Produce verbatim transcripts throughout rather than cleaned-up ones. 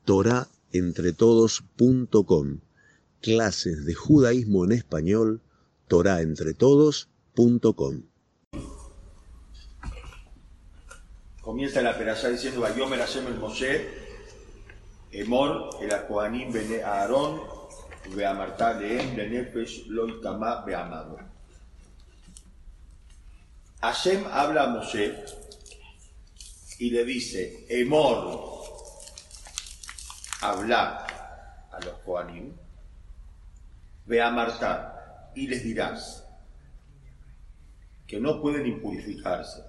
torah entre todos punto com. Clases de judaísmo en español, torah entre todos punto com. Comienza la perashá diciendo: Vayomer Hashem el Moshe, Emor el Kohanim bene Aarón, veamartá lehem lenefesh lo itamá beamado. Hashem habla a Moshe y le dice: Emor, habla a los Kohanim, veamartá, y les dirás que no pueden impurificarse.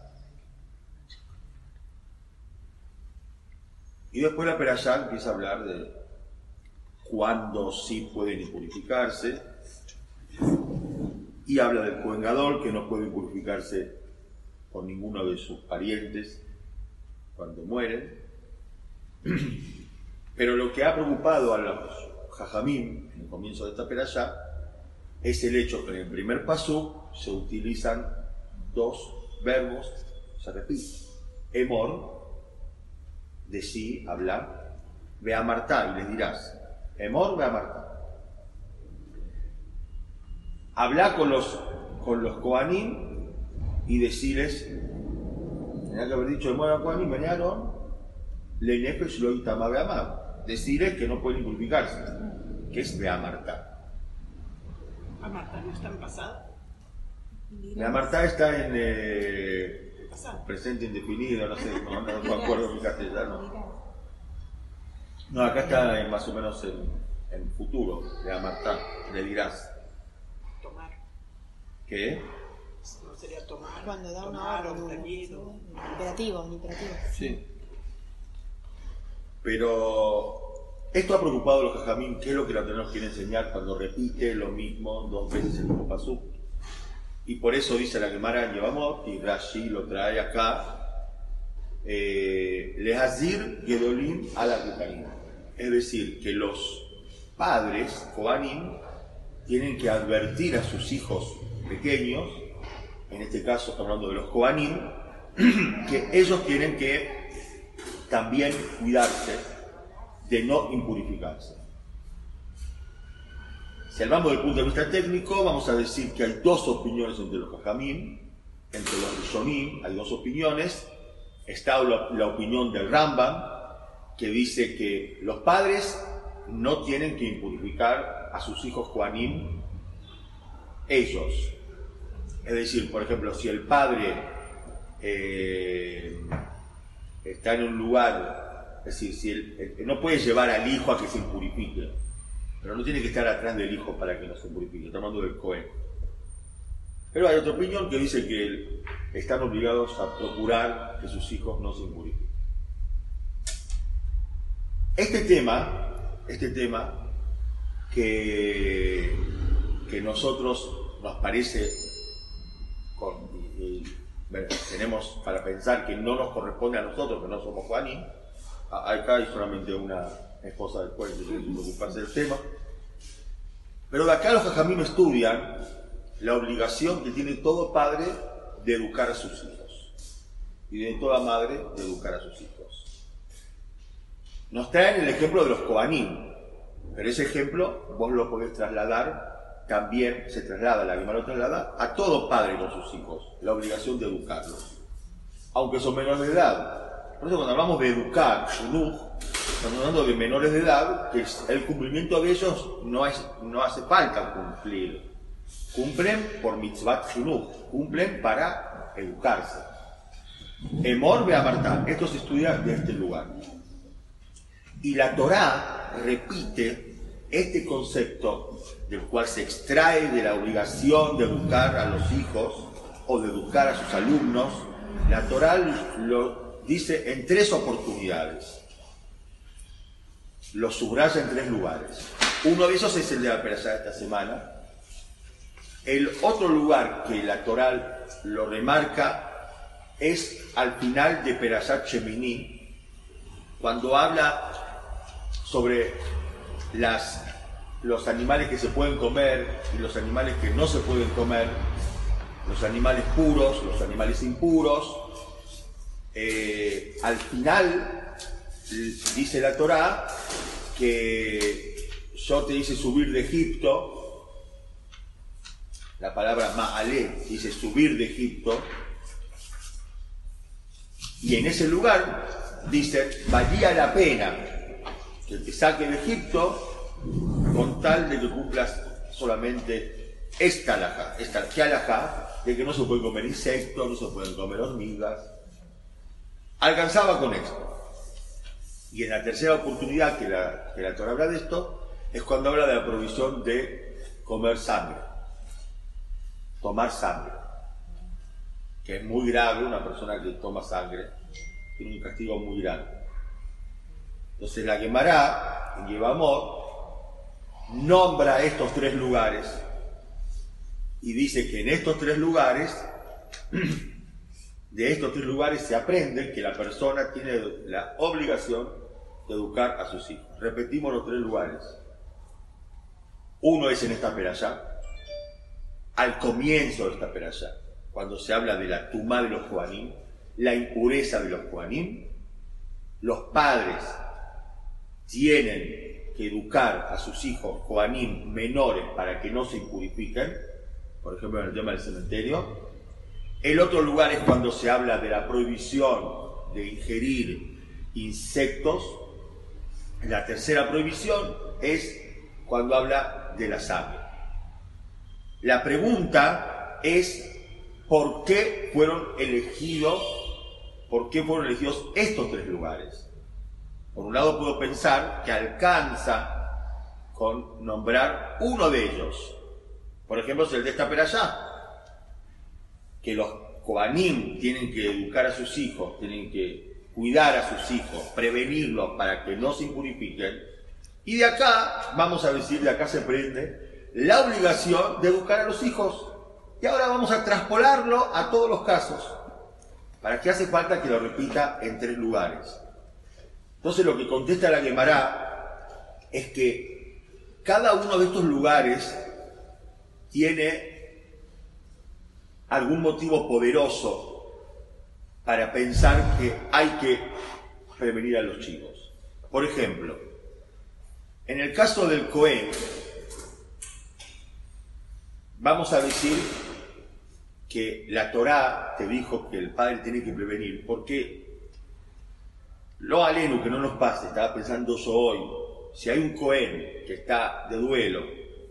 Y después la perashá empieza a hablar de cuándo sí pueden impurificarse, y habla del Kohen Gadol, que no puede impurificarse por ninguno de sus parientes cuando mueren. Pero lo que ha preocupado a los Jajamim en el comienzo de esta perashá es el hecho que en el primer pasuk se utilizan dos verbos, se repite: Emor, de sí, hablar, veamartá, y les dirás. Emor, veamartá. Habla con los, con los Kohanim y decirles, tenía que haber dicho Emor a Kohanim, venían, le nefesh lo itamá beamá. Decirles que no pueden impurificarse, que es veamartá. ¿Amartá no está en pasado? Veamartá está en eh, presente indefinido, no sé, no, no, no me acuerdo mi castellano. No, acá está en, más o menos en, en futuro, veamartá, le dirás. Tomar. ¿Qué? No sería tomar. Cuando da una tomar, orden, un un apellido. imperativo, un imperativo. Sí. Pero esto ha preocupado a los Jajamim. ¿Qué es lo que la Torá nos quiere enseñar cuando repite lo mismo dos veces el mismo pasuk? Y por eso dice la Gemara en Yevamot, y Rashi lo trae acá, eh, Lehazir Gedolim ala Kohanim. Es decir, que los padres, Kohanim, tienen que advertir a sus hijos pequeños, en este caso estamos hablando de los Kohanim, que ellos tienen que también cuidarse de no impurificarse. Si hablamos del punto de vista técnico, vamos a decir que hay dos opiniones entre los Jajamim, entre los Rishonim, hay dos opiniones. Está la, la opinión del Rambam, que dice que los padres no tienen que impurificar a sus hijos Kohanim ellos. Es decir, por ejemplo, si el padre eh, está en un lugar, es decir, si él, él no puede llevar al hijo a que se impurifique, pero no tiene que estar atrás del hijo para que no se impurifique. Estamos hablando del Cohen. Pero hay otra opinión que dice que están obligados a procurar que sus hijos no se impurifiquen. Este tema, este tema que, que nosotros nos parece, con, y, y, bueno, tenemos para pensar que no nos corresponde a nosotros, que no somos Kohanim. Acá hay solamente una esposa del pueblo que tiene que ocuparse del tema. Pero de acá los Jajamim estudian la obligación que tiene todo padre de educar a sus hijos y de toda madre de educar a sus hijos. Nos traen el ejemplo de los Kohanim, pero ese ejemplo vos lo podés trasladar, también se traslada, la Gemara lo traslada a todo padre con sus hijos, la obligación de educarlos, aunque son menores de edad. Por eso cuando hablamos de educar, Shunuch, estamos hablando de menores de edad, que el cumplimiento de ellos no, es, no hace falta cumplir. Cumplen por mitzvat Shunuch, cumplen para educarse. Emor veamartá, esto se estudia de este lugar. Y la Torá repite este concepto del cual se extrae de la obligación de educar a los hijos o de educar a sus alumnos. La Torá lo dice en tres oportunidades. Lo subraya en tres lugares. Uno de esos es el de la perashá de esta semana. El otro lugar que la Torá lo remarca es al final de Perashat Shemini, cuando habla sobre las, los animales que se pueden comer y los animales que no se pueden comer, los animales puros, los animales impuros. Eh, al final dice la Torá que yo te hice subir de Egipto, la palabra ma'alé dice subir de Egipto, y en ese lugar dice, valía la pena que te saque de Egipto con tal de que cumplas solamente esta alajá, esta ¿qué alajá? De que no se pueden comer insectos, no se pueden comer hormigas. Alcanzaba con esto. Y en la tercera oportunidad que la, que la Torá habla de esto, es cuando habla de la provisión de comer sangre, tomar sangre, que es muy grave. Una persona que toma sangre tiene un castigo muy grande. Entonces la Guemará, en Yevamot, nombra estos tres lugares y dice que en estos tres lugares, de estos tres lugares se aprende que la persona tiene la obligación de educar a sus hijos. Repetimos los tres lugares. Uno es en esta perashá, al comienzo de esta perashá, cuando se habla de la tumá de los Kohanim, la impureza de los Kohanim. Los padres tienen que educar a sus hijos Kohanim menores para que no se impurifiquen, por ejemplo en el tema del cementerio. El otro lugar es cuando se habla de la prohibición de ingerir insectos. La tercera prohibición es cuando habla de la sangre. La pregunta es ¿por qué fueron elegidos, por qué fueron elegidos estos tres lugares? Por un lado puedo pensar que alcanza con nombrar uno de ellos. Por ejemplo, es el de esta perashá, que los Kohanim tienen que educar a sus hijos, tienen que cuidar a sus hijos, prevenirlos para que no se impurifiquen. Y de acá, vamos a decir, de acá se prende la obligación de educar a los hijos. Y ahora vamos a traspolarlo a todos los casos. ¿Para qué hace falta que lo repita en tres lugares? Entonces lo que contesta la Guemará es que cada uno de estos lugares tiene algún motivo poderoso para pensar que hay que prevenir a los chicos. Por ejemplo, en el caso del Cohen, vamos a decir que la Torá te dijo que el padre tiene que prevenir, porque lo aleno, que no nos pase, estaba pensando yo hoy, si hay un Cohen que está de duelo,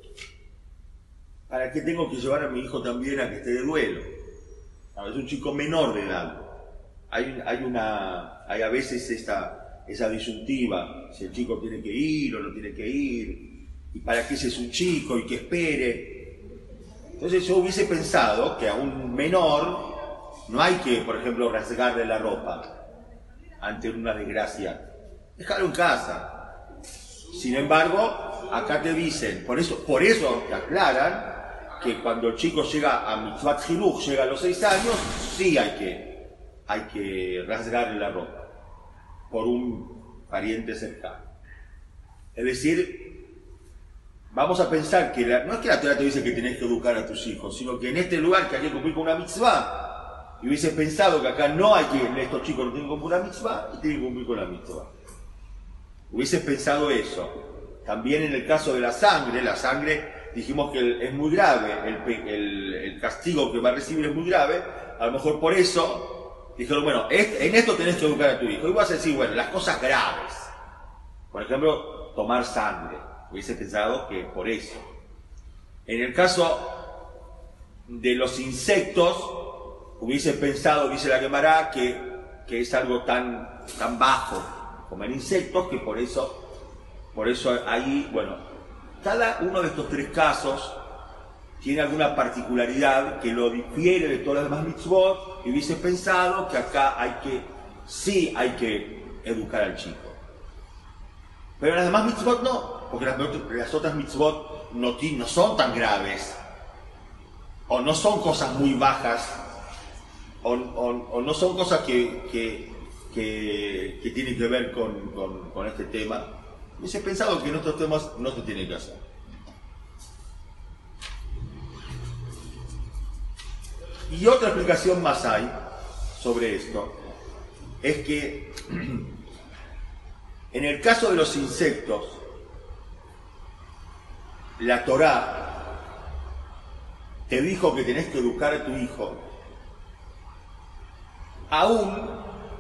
¿para qué tengo que llevar a mi hijo también a que esté de duelo? Es un chico menor de edad. Hay, hay, una, hay a veces esta, esa disyuntiva, si el chico tiene que ir o no tiene que ir, y para qué ese es un chico y que espere. Entonces yo hubiese pensado que a un menor no hay que, por ejemplo, rasgarle la ropa ante una desgracia. Dejarlo en casa. Sin embargo, acá te dicen, por eso, por eso te aclaran que cuando el chico llega a Mitzvat Jinuj, llega a los seis años, sí hay que, hay que rasgarle la ropa por un pariente cercano. Es decir, vamos a pensar que la, no es que la Torá te dice que tenés que educar a tus hijos, sino que en este lugar que hay que cumplir con una mitzvah, y hubiese pensado que acá no hay que, estos chicos no tienen que cumplir una mitzvah y tienen que cumplir con la mitzvah. Hubiese pensado eso. También en el caso de la sangre, la sangre dijimos que es muy grave, el, el, el castigo que va a recibir es muy grave, a lo mejor por eso dijeron, bueno, en esto tenés que educar a tu hijo. Y vas a decir, bueno, las cosas graves, por ejemplo, tomar sangre, hubiese pensado que por eso. En el caso de los insectos, hubiese pensado, dice la Guemará, que, que es algo tan, tan bajo, comer insectos, que por eso, por eso ahí, bueno, cada uno de estos tres casos tiene alguna particularidad que lo difiere de todas las demás mitzvot, y hubiese pensado que acá hay que, sí hay que educar al chico. Pero las demás mitzvot no, porque las, las otras mitzvot no, no son tan graves, o no son cosas muy bajas, o, o, o no son cosas que, que, que, que tienen que ver con, con, con este tema. Hubiese pensado que en otros temas no se tiene que hacer. Y otra explicación más hay sobre esto, es que En el caso de los insectos, la Torá te dijo que tenés que educar a tu hijo, aún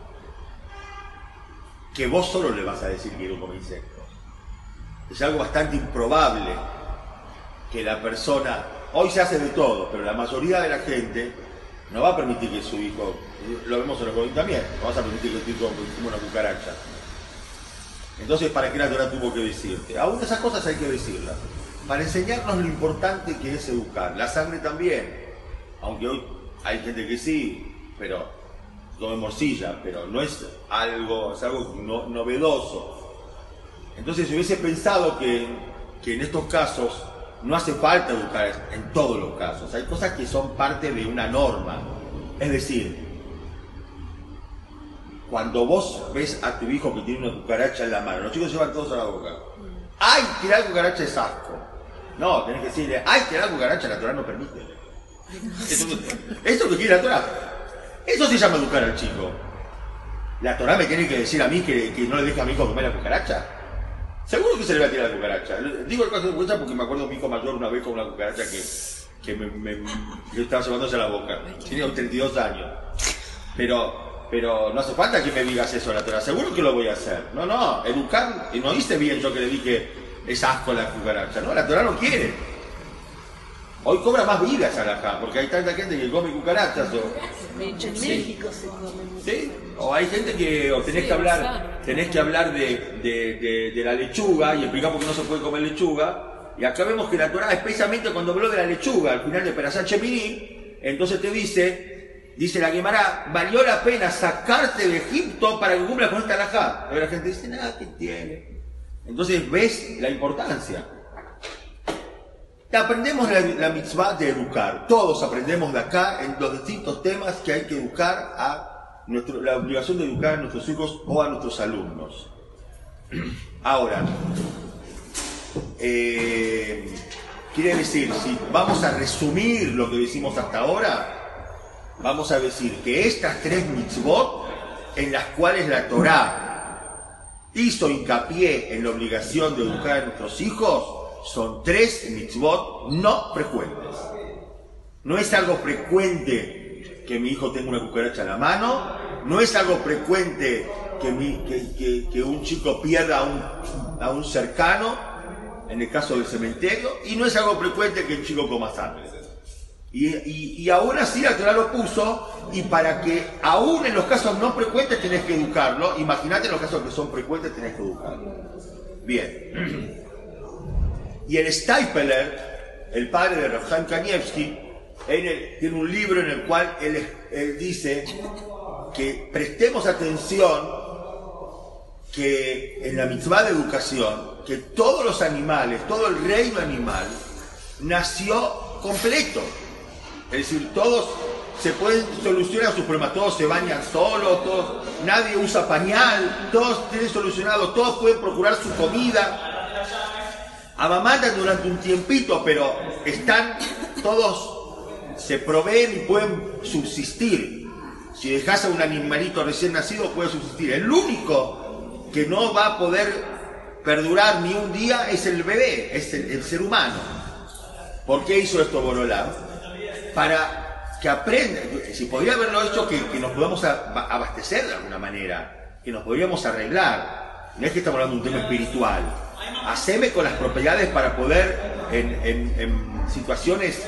que vos solo le vas a decir que no come insectos. Es algo bastante improbable que la persona, hoy se hace de todo, pero la mayoría de la gente no va a permitir que su hijo, lo vemos en los jóvenes también, no vas a permitir que tu hijo coma una cucaracha. Entonces, ¿para qué la Torá tuvo que decirte? Aún esas cosas hay que decirlas, para enseñarnos lo importante que es educar. La sangre también, aunque hoy hay gente que sí, pero come morcilla, pero no es algo, es algo no, novedoso. Entonces, si hubiese pensado que, que en estos casos no hace falta educar en todos los casos, hay cosas que son parte de una norma. Es decir, cuando vos ves a tu hijo que tiene una cucaracha en la mano, los chicos llevan todos a la boca. ¡Ay, tirar cucaracha es asco! No, tenés que decirle, ¡ay, tirar cucaracha! La Torá no permite. Eso, eso es lo que quiere la Torá. Eso se llama educar al chico. ¿La Torá me tiene que decir a mí que, que no le deje a mi hijo comer la cucaracha? Seguro que se le va a tirar la cucaracha. Digo el caso de cucaracha porque me acuerdo de mi hijo mayor una vez con una cucaracha que, que me, me, yo estaba llevándose a la boca. Tenía treinta y dos años. Pero, pero no hace falta que me digas eso a la Torá. Seguro que lo voy a hacer. No, no, educar, y no hice bien yo que le dije es asco la cucaracha. No, la Torá no quiere. Hoy cobra más vida esa alajá, porque hay tanta gente que come cucarachas. O, de hecho, en sí. México se come mucho. ¿Sí? O hay gente que o tenés sí, que hablar, tenés que hablar de, de, de, de la lechuga y explicar por qué no se puede comer lechuga. Y acá vemos que la Torá, especialmente cuando habló de la lechuga, al final de Perashat Shemini, entonces te dice, dice la Guemará, valió la pena sacarte de Egipto para que cumplas con esta alajá. Y la gente dice, nada, ¿qué tiene? Entonces ves la importancia. Aprendemos la, la mitzvah de educar. Todos aprendemos de acá en los distintos temas que hay que educar a nuestro, la obligación de educar a nuestros hijos o a nuestros alumnos. Ahora, eh, quiere decir, si vamos a resumir lo que decimos hasta ahora, vamos a decir que estas tres mitzvot en las cuales la Torá hizo hincapié en la obligación de educar a nuestros hijos son tres mitzvot no frecuentes. No es algo frecuente que mi hijo tenga una cucaracha en la mano, no es algo frecuente que, mi, que, que, que un chico pierda a un, a un cercano, en el caso del cementerio, y no es algo frecuente que el chico coma sangre. Y, y, y aún así la Torá lo puso, y para que aún en los casos no frecuentes tenés que educarlo, imagínate en los casos que son frecuentes tenés que educarlo. Bien. Y el Stipler, el padre de Rav Chaim Kanievsky, él tiene un libro en el cual él, él dice que prestemos atención que en la mitzvah de educación, que todos los animales, todo el reino animal, nació completo. Es decir, todos se pueden solucionar sus problemas, todos se bañan solos, todos, nadie usa pañal, todos tienen solucionado, todos pueden procurar su comida. Amamantan durante un tiempito, pero están todos, se proveen y pueden subsistir. Si dejas a un animalito recién nacido, puede subsistir. El único que no va a poder perdurar ni un día es el bebé, es el, el ser humano. ¿Por qué hizo esto Borolá? Para que aprenda, si podría haberlo hecho, que, que nos podamos abastecer de alguna manera, que nos podríamos arreglar. No es que estamos hablando de un tema espiritual. Haceme con las propiedades para poder en, en, en situaciones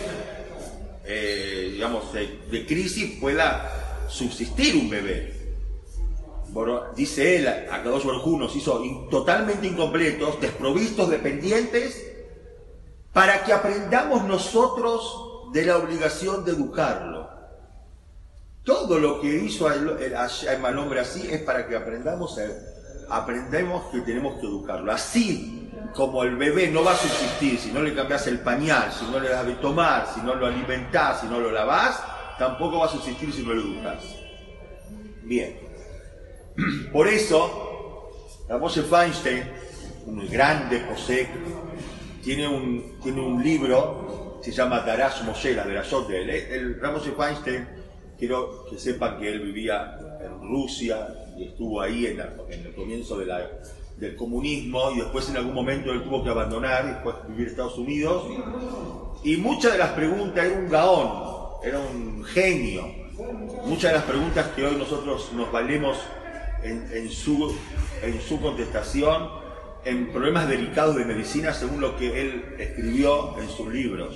eh, digamos de, de crisis pueda subsistir un bebé. Bueno, dice él, Akadosh Baruj Hu nos hizo in, totalmente incompletos, desprovistos, dependientes, para que aprendamos nosotros de la obligación de educarlo. Todo lo que hizo al, al hombre así es para que aprendamos a aprendemos que tenemos que educarlo. Así como el bebé no va a subsistir si no le cambias el pañal, si no le das de tomar, si no lo alimentás, si no lo lavás, tampoco va a subsistir si no lo educas. Bien. Por eso, Moshe Feinstein, un grande posek, tiene un, tiene un libro, se llama Darash Moshe, la Derashot de él. El Moshe Feinstein, quiero que sepan que él vivía en Rusia, y estuvo ahí en, la, en el comienzo de la, del comunismo, y después en algún momento él tuvo que abandonar y después vivir en Estados Unidos. Y muchas de las preguntas, era un gaón, era un genio. Muchas de las preguntas que hoy nosotros nos valemos en, en, su, en su contestación, en problemas delicados de medicina, según lo que él escribió en sus libros.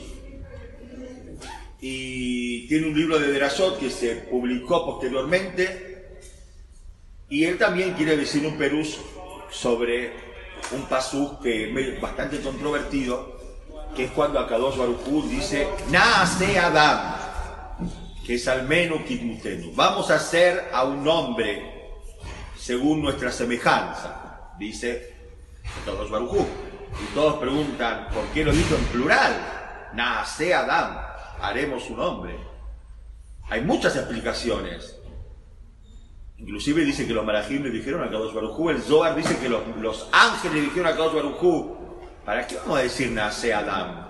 Y tiene un libro de Derashot que se publicó posteriormente, y él también quiere decir un perús sobre un pasú que es bastante controvertido, que es cuando Akadosh Baruj Hu dice Naase Adam, que es Almenu Kitmutenu, vamos a hacer a un hombre según nuestra semejanza, dice Akadosh Baruj Hu. Y todos preguntan, ¿por qué lo dijo en plural? Naase Adam, haremos un hombre. Hay muchas explicaciones. Inclusive dice que los malajim le dijeron a Kadosh Baruj Hu, el Zohar dice que los, los ángeles le dijeron a Kadosh Baruj Hu, ¿para qué vamos a decir nace Adam?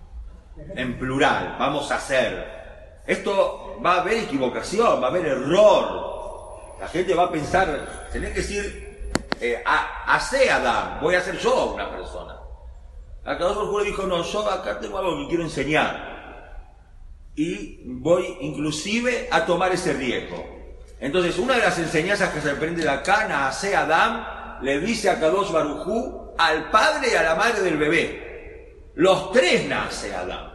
En plural, vamos a hacer. Esto va a haber equivocación, va a haber error. La gente va a pensar, tenés que decir, eh, hace Adam, voy a ser yo una persona. A Kadosh Baruj Hu le dijo, no, yo acá tengo algo que quiero enseñar. Y voy inclusive a tomar ese riesgo. Entonces, una de las enseñanzas que se aprende de acá, Naase Adam, le dice a Kadosh Baruj Hu al padre y a la madre del bebé. Los tres Naase Adam.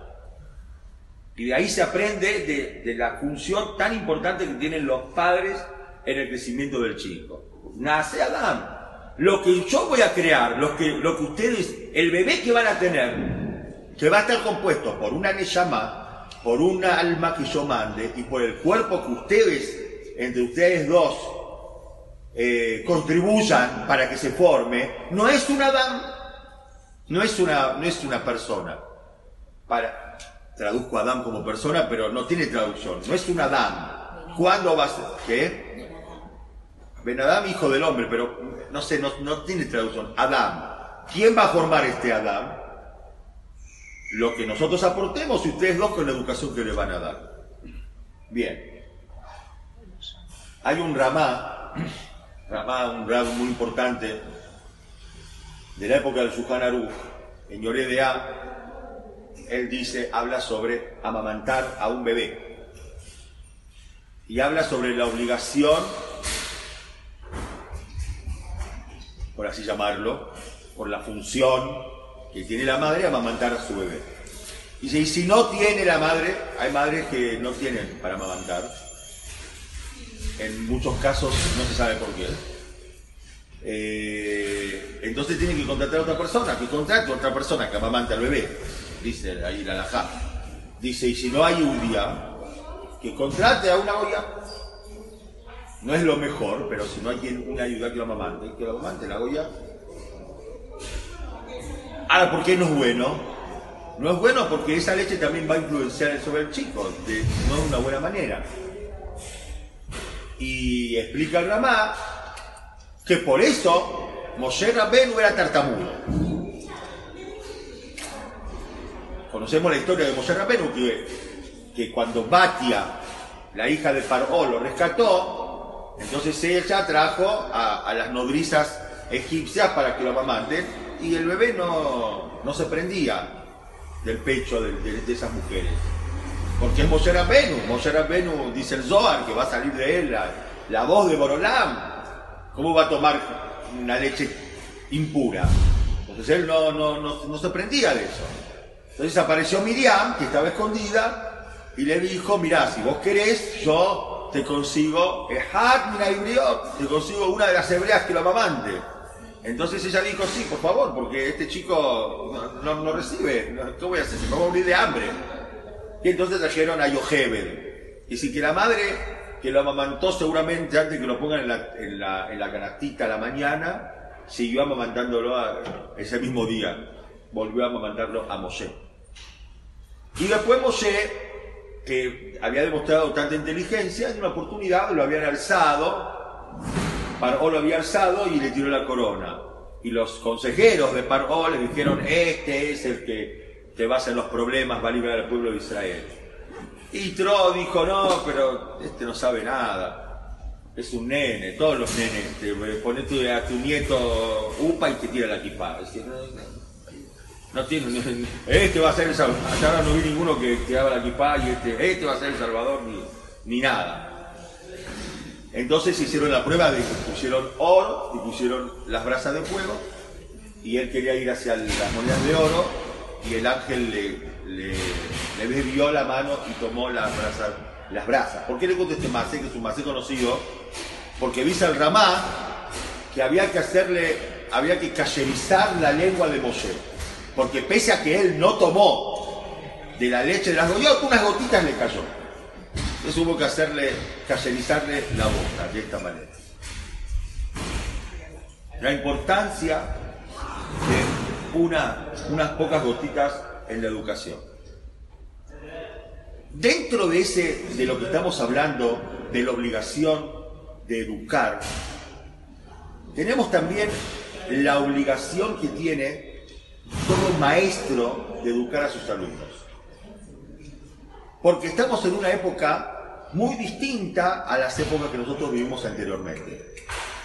Y de ahí se aprende de, de la función tan importante que tienen los padres en el crecimiento del chico. Naase Adam. Lo que yo voy a crear, lo que, lo que ustedes, el bebé que van a tener, que va a estar compuesto por una neshama, por una alma que yo mande y por el cuerpo que ustedes, entre ustedes dos, eh, contribuyan para que se forme, no es un Adán, no es una, no es una persona. Para, traduzco a Adán como persona, pero no tiene traducción, no es un Adán. ¿Cuándo va a ser? ¿Qué? Ben Adam, hijo del hombre, pero no sé, no, no tiene traducción. Adán. ¿Quién va a formar este Adán? Lo que nosotros aportemos y ustedes dos con la educación que le van a dar. Bien. Hay un Ramá, Ramá, un rab muy importante de la época del Shulchan Aruch, en Yoreh Deah, él dice, habla sobre amamantar a un bebé. Y habla sobre la obligación, por así llamarlo, por la función que tiene la madre amamantar a su bebé. Y dice, y si no tiene la madre, hay madres que no tienen para amamantar. En muchos casos no se sabe por qué. Eh, entonces tiene que contratar a otra persona, que contrate a otra persona que amamante al bebé, dice ahí la halajá. Dice, y si no hay un día, que contrate a una olla. No es lo mejor, pero si no hay quien, una ayuda que lo amamante, que lo amamante la olla. Ahora, ¿por qué no es bueno? No es bueno porque esa leche también va a influenciar sobre el chico, de no de una buena manera. Y explica el Ramá que por eso Moshe Rabbeinu era tartamudo. Conocemos la historia de Moshe Rabbeinu, que, que cuando Batia, la hija de Paró, lo rescató, entonces ella trajo a, a las nodrizas egipcias para que lo amamanten, y el bebé no, no se prendía del pecho de, de, de esas mujeres. Porque es Moshe Rabbeinu, Moshe Rabbeinu dice el Zohar que va a salir de él la, la voz de Borolam. ¿Cómo va a tomar una leche impura? Entonces él no, no, no, no se prendía de eso. Entonces apareció Miriam, que estaba escondida, y le dijo, mirá, si vos querés, yo te consigo, te consigo una de las hebreas que lo amamante. Entonces ella dijo, sí, por favor, porque este chico no, no, no recibe, ¿qué voy a hacer? Se me va a morir de hambre. Y entonces trajeron a Yochebed. Y sí que la madre que lo amamantó seguramente antes que lo pongan en la, en la, en la canastita a la mañana, siguió amamantándolo a, ese mismo día. Volvió a amamantarlo a Moshe. Y después Moshe, que había demostrado tanta inteligencia, en una oportunidad lo habían alzado, Paró lo había alzado y le tiró la corona. Y los consejeros de Paró le dijeron, este es el que te va a hacer los problemas, va a liberar al pueblo de Israel. Y Tro dijo, no, pero este no sabe nada. es un nene, todos los nenes, te pones tu, a tu nieto upa y te tira la equipada. Es decir, no, no, no tiene, este va a ser el Salvador. Hasta ahora no vi ninguno que, que haga la equipada y este, este va a ser el Salvador, ni, ni nada. Entonces hicieron la prueba de que pusieron oro y pusieron las brasas de fuego, y él quería ir hacia las monedas de oro, y el ángel le, le, le bebió la mano y tomó las brasas. Las brasas. ¿Por qué le cuento este masé, que es un masé conocido? Porque dice el Ramá que había que hacerle, había que cayerizar la lengua de Moshe, porque pese a que él no tomó de la leche de las goyotas, unas gotitas le cayó. Entonces hubo que hacerle, cayerizarle la boca de esta manera. La importancia de una, unas pocas gotitas en la educación. Dentro de ese, de lo que estamos hablando, de la obligación de educar, tenemos también la obligación que tiene todo maestro de educar a sus alumnos. Porque estamos en una época muy distinta a las épocas que nosotros vivimos anteriormente.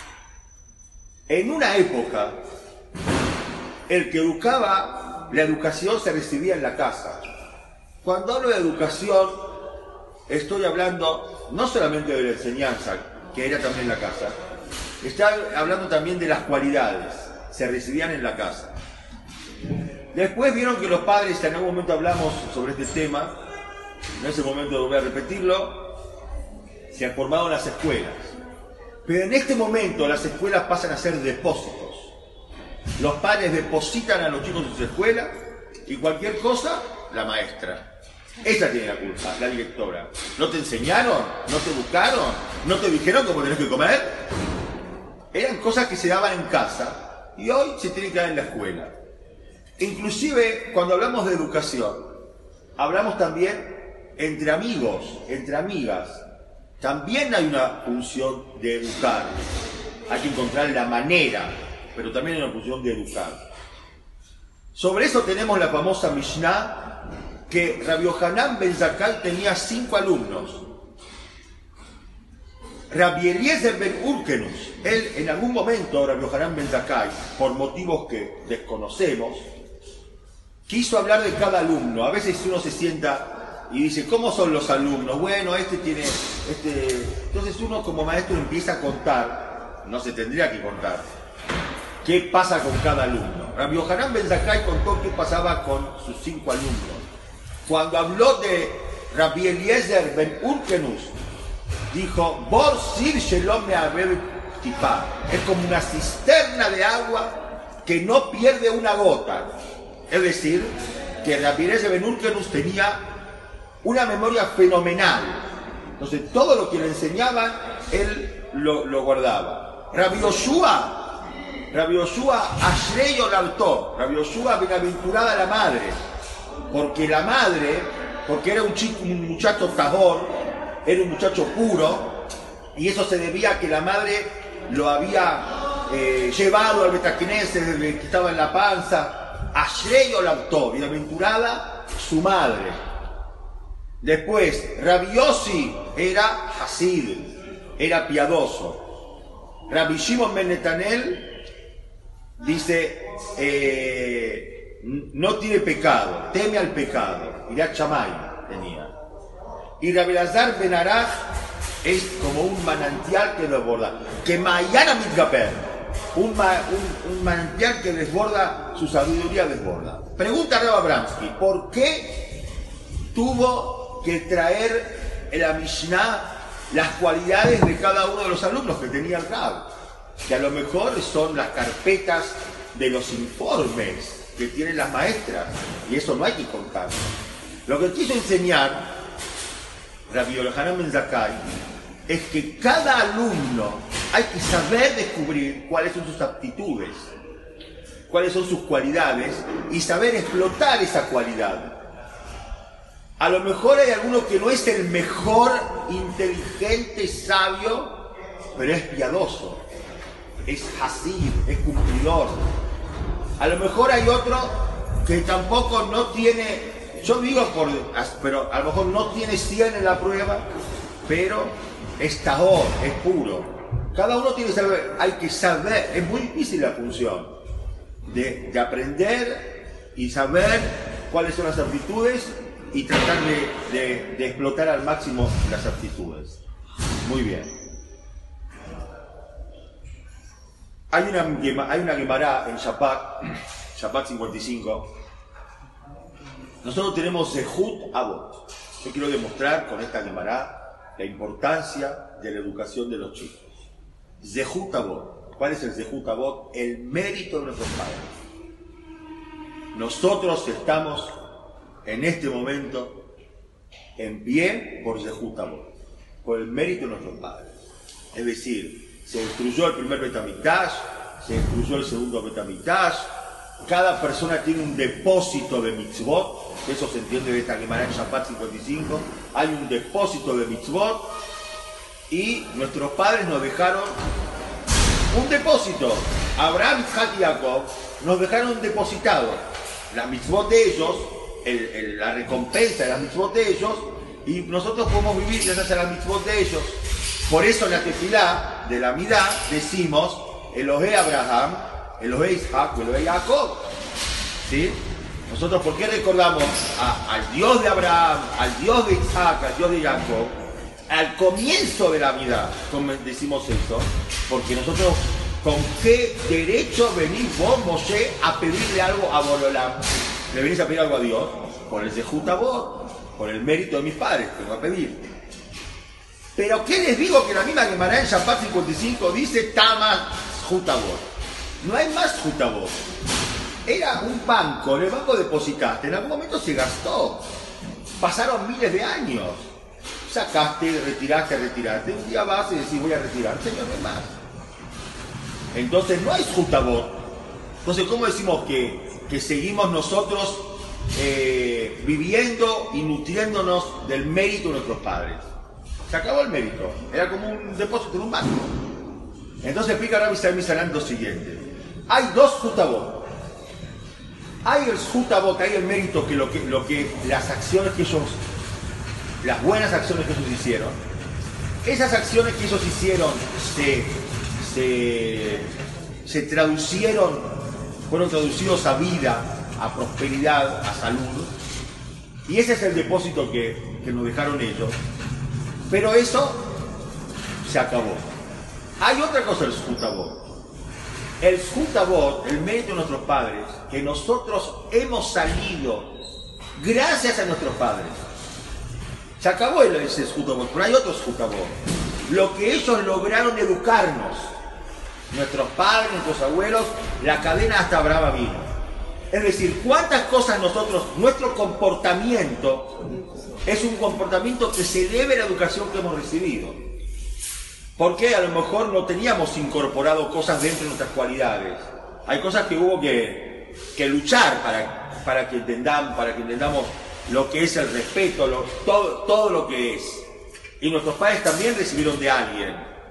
En una época, el que educaba, la educación se recibía en la casa. Cuando hablo de educación, estoy hablando no solamente de la enseñanza, que era también en la casa, estoy hablando también de las cualidades, se recibían en la casa. Después vieron que los padres, en algún momento hablamos sobre este tema, en ese momento voy a repetirlo, se han formado las escuelas. Pero en este momento las escuelas pasan a ser depósitos. Los padres depositan a los chicos en sus escuelas y cualquier cosa, la maestra. Ella tiene la culpa, la directora. ¿No te enseñaron? ¿No te educaron? ¿No te dijeron cómo tenés que comer? Eran cosas que se daban en casa y hoy se tienen que dar en la escuela. Inclusive, cuando hablamos de educación, hablamos también entre amigos, entre amigas. También hay una función de educar. Hay que encontrar la manera, pero también hay una función de educar. Sobre eso tenemos la famosa Mishnah, que Rabbi Yohanan ben Zakkai tenía cinco alumnos. Rabbi Eliezer ben Urkenus, él en algún momento, Rabbi Yohanan ben Zakkai, por motivos que desconocemos, quiso hablar de cada alumno. A veces uno se sienta y dice, ¿cómo son los alumnos? Bueno, este tiene... este Entonces uno como maestro empieza a contar, no se tendría que contar, qué pasa con cada alumno. Rabbi Yohanan ben Zakkai contó qué pasaba con sus cinco alumnos. Cuando habló de Rabbi Eliezer ben Urkenus, dijo, Bor sir shelom me'avev tipá. Es como una cisterna de agua que no pierde una gota. Es decir, que Rabbi Eliezer ben Urkenus tenía una memoria fenomenal. Entonces, todo lo que le enseñaban, él lo, lo guardaba. Rabbi Yoshua, Rabbi Yoshua, Ashrei Olamto. Rabbi Yoshua, bienaventurada la madre. Porque la madre, porque era un chico, un muchacho tajor, era un muchacho puro, y eso se debía a que la madre lo había eh, llevado al Betaquinese desde que estaba en la panza. Ashrei Olamto, bienaventurada su madre. Después, Rabbi Yossi era Hasid, era piadoso. Rabbi Shimon ben Netanel dice, eh, no tiene pecado, teme al pecado. Irat Shammai tenía. Y Rabbi Elazar ben Araj es como un manantial que desborda. Que Mayana Mitgaper, un, ma, un, un manantial que desborda, su sabiduría desborda. Pregunta a Reb Abramsky, ¿por qué tuvo que traer en la Mishnah las cualidades de cada uno de los alumnos que tenía el Rab? Que a lo mejor son las carpetas de los informes que tienen las maestras, y eso no hay que contar. Lo que quiso enseñar Rabbi Yohanan ben Zakkai es que cada alumno hay que saber descubrir cuáles son sus aptitudes, cuáles son sus cualidades, y saber explotar esa cualidad. A lo mejor hay alguno que no es el mejor, inteligente, sabio, pero es piadoso, es hasid, es cumplidor. A lo mejor hay otro que tampoco no tiene, yo digo por, pero a lo mejor no tiene cien en la prueba, pero es tahor, es puro. Cada uno tiene que saber, hay que saber, es muy difícil la función de, de aprender y saber cuáles son las aptitudes y tratar de, de, de explotar al máximo las aptitudes. Muy bien. Hay una, hay una Gemara en Shabbat, Shabbat cincuenta y cinco. Nosotros tenemos Zehut Avot. Yo quiero demostrar con esta Gemara la importancia de la educación de los chicos. Zehut Avot. ¿Cuál es el Zehut Avot? El mérito de nuestros padres. Nosotros estamos en este momento en pie por Zehut Avot, por el mérito de nuestros padres. Es decir, se destruyó el primer Beit HaMikdash, se destruyó el segundo Beit HaMikdash. Cada persona tiene un depósito de mitzvot, eso se entiende de esta Gemara en Shabbat cincuenta y cinco. Hay un depósito de mitzvot y nuestros padres nos dejaron un depósito. Abraham, Isaac y Jacob nos dejaron depositado la mitzvot de ellos, el, el, la recompensa de la mitzvot de ellos, y nosotros podemos vivir gracias a la mitzvot de ellos. Por eso en la tefilá de la Midá decimos Elohei Abraham, Elohei Isaac, Elohei Jacob. ¿Sí? Nosotros, ¿por qué recordamos a, al Dios de Abraham, al Dios de Isaac, al Dios de Jacob? Al comienzo de la Midá decimos eso, porque nosotros, ¿con qué derecho venís vos, Moshe, a pedirle algo a Borolam? ¿Le venís a pedir algo a Dios? Por el Zehut Avot, por el mérito de mis padres, que voy a pedir. Pero ¿qué les digo? Que la misma Gemara en Shabbat cincuenta y cinco dice Tama Zehut Avot. No hay más Zehut Avot. Era un banco, en el banco depositaste, en algún momento se gastó. Pasaron miles de años. Sacaste, retiraste, retiraste. Un día vas y decís voy a retirar, señor, no hay más. Entonces no hay Zehut Avot. Entonces, ¿cómo decimos que, que seguimos nosotros eh, viviendo y nutriéndonos del mérito de nuestros padres? Se acabó el mérito. Era como un depósito en un banco. Entonces explica Rabbi Israel Misalan lo siguiente. Hay dos Zehut Avot. Hay el Zehut Avot, hay el mérito que lo que, lo que las acciones que ellos, las buenas acciones que ellos hicieron, esas acciones que ellos hicieron se, se, se traducieron, fueron traducidos a vida, a prosperidad, a salud, y ese es el depósito que, que nos dejaron ellos. Pero eso se acabó. Hay otra cosa, el Zehut Avot. El Zehut Avot, el mérito de nuestros padres, que nosotros hemos salido gracias a nuestros padres. Se acabó ese Zehut Avot, pero hay otro Zehut Avot. Lo que ellos lograron educarnos, nuestros padres, nuestros abuelos, la cadena hasta Abraham vino. Es decir, cuántas cosas nosotros, nuestro comportamiento es un comportamiento que se debe a la educación que hemos recibido. Porque a lo mejor no teníamos incorporado cosas dentro de nuestras cualidades. Hay cosas que hubo que, que luchar para, para, que entendamos, para que entendamos lo que es el respeto, lo, todo, todo lo que es. Y nuestros padres también recibieron de alguien.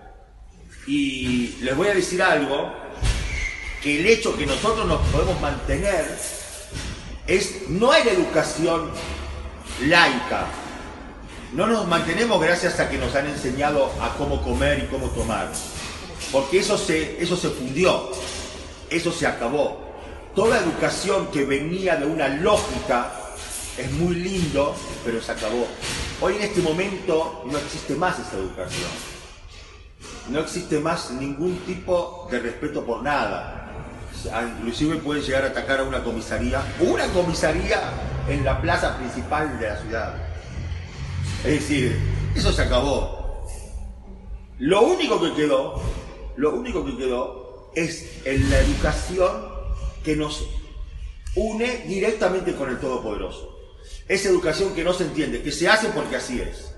Y les voy a decir algo, que el hecho que nosotros nos podemos mantener es, no hay la educación laica. No nos mantenemos gracias a que nos han enseñado a cómo comer y cómo tomar. Porque eso se, eso se fundió, eso se acabó. Toda educación que venía de una lógica es muy lindo, pero se acabó. Hoy en este momento no existe más esa educación. No existe más ningún tipo de respeto por nada. Inclusive pueden llegar a atacar a una comisaría, una comisaría en la plaza principal de la ciudad. Es decir, eso se acabó. Lo único que quedó, lo único que quedó es en la educación que nos une directamente con el Todopoderoso. Esa educación que no se entiende, que se hace porque así es.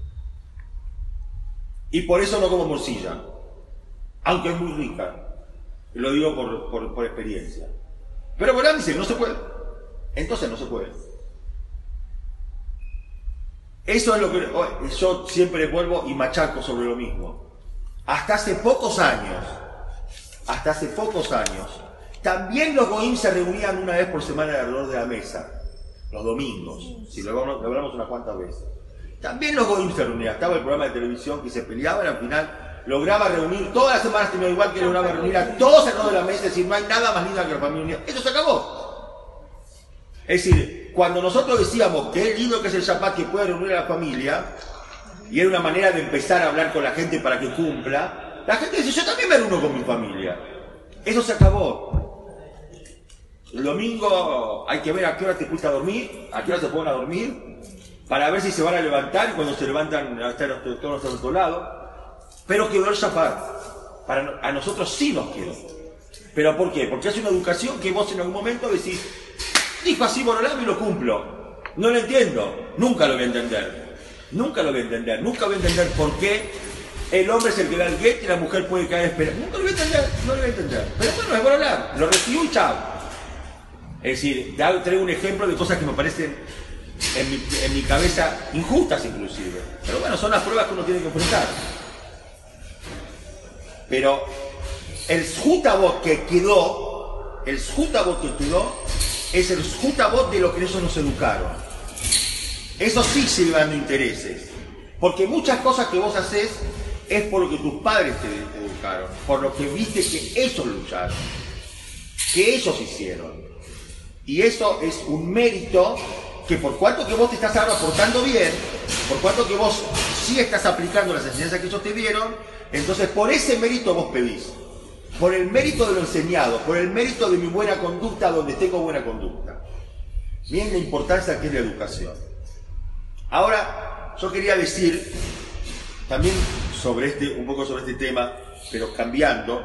Y por eso no como morcilla, aunque es muy rica. Y lo digo por, por, por experiencia. Pero Borán dice, no se puede. Entonces no se puede. Eso es lo que yo siempre vuelvo y machaco sobre lo mismo. Hasta hace pocos años, hasta hace pocos años, también los goim se reunían una vez por semana alrededor de la mesa, los domingos, si lo hablamos, lo hablamos unas cuantas veces. También los goyim se reunían. Estaba el programa de televisión que se peleaban, al final lograba reunir, todas las semanas tenía igual que lograba reunir a todos alrededor de la mesa, es decir, no hay nada más lindo que la familia unida. Eso se acabó. Es decir, cuando nosotros decíamos que es lindo que es el Shabbat que puede reunir a la familia, y era una manera de empezar a hablar con la gente para que cumpla, la gente dice, yo también me reúno con mi familia. Eso se acabó. El domingo hay que ver a qué hora te fuiste a dormir, a qué hora se ponen a dormir, para ver si se van a levantar y cuando se levantan a estar todos a otro lado. Pero quedó el Shabbat. Para, a nosotros sí nos quedó. ¿Pero por qué? Porque es una educación que vos en algún momento decís, dijo así Borolam y lo cumplo. No lo entiendo. Nunca lo voy a entender. Nunca lo voy a entender. Nunca voy a entender por qué el hombre es el que da el get y la mujer puede caer esperando. Nunca lo voy a entender. No lo voy a entender. Pero bueno, es Borolam. Lo recibió y chao. Es decir, traigo un ejemplo de cosas que me parecen en mi, en mi cabeza injustas inclusive. Pero bueno, son las pruebas que uno tiene que enfrentar. Pero el Zhutabot que quedó, el Zhutabot que quedó, es el Zhutabot de lo que ellos nos educaron. Eso sí se llevan intereses. Porque muchas cosas que vos haces es por lo que tus padres te, te educaron, por lo que viste que ellos lucharon, que ellos hicieron. Y eso es un mérito que por cuanto que vos te estás ahora portando bien, por cuanto que vos sí estás aplicando las enseñanzas que ellos te dieron, entonces por ese mérito vos pedís. Por el mérito de lo enseñado, por el mérito de mi buena conducta donde tengo buena conducta. Miren la importancia que es la educación. Ahora, yo quería decir también sobre este, un poco sobre este tema, pero cambiando,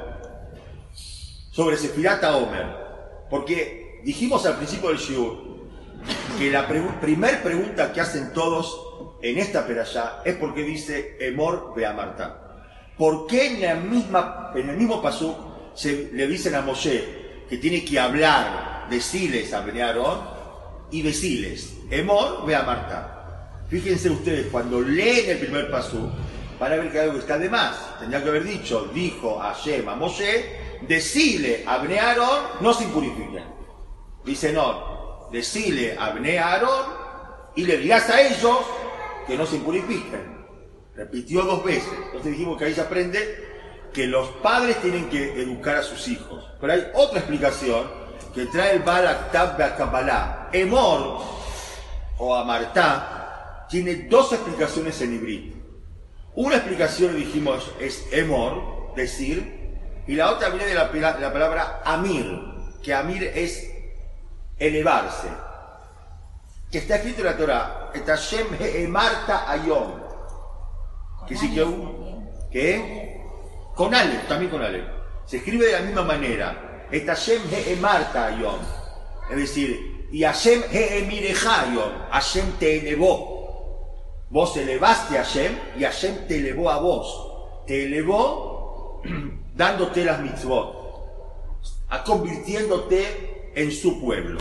sobre Sefirat HaOmer. Porque dijimos al principio del shiur que la pre primer pregunta que hacen todos en esta perashá es porque dice Emor Beamartá. ¿Por qué en, la misma, en el mismo pasuk se le dicen a Moshe que tiene que hablar, decirles a Bnei Aarón y decirles Emor Beamartá? Fíjense ustedes, cuando leen el primer pasuk, van a ver que algo está de más. Tendría que haber dicho, dijo Hashem a Moshe, decile a Bnei Aarón, no se impurifiquen. Dice no, decile a Bnei Aarón y le dirás a ellos que no se impurifiquen. Repitió dos veces. Entonces dijimos que ahí se aprende que los padres tienen que educar a sus hijos. Pero hay otra explicación que trae el Baal HaKtav BeHaKabbalah. Emor o Amartá tiene dos explicaciones en hibrid. Una explicación, dijimos, es Emor, decir, y la otra viene de la, la palabra Amir, que Amir es elevarse. Que está escrito en la Torah, Et Hashem He'emarta Ayom. Que sí que un, ¿qué? Con Ale, también con Ale. Se escribe de la misma manera. Et Hashem He'emarta Ayom. Es decir, y Hashem He'emireja Ayom. Hashem te elevó. Vos elevaste a Hashem y Hashem te elevó a vos. Te elevó dándote las mitzvot, a convirtiéndote en su pueblo.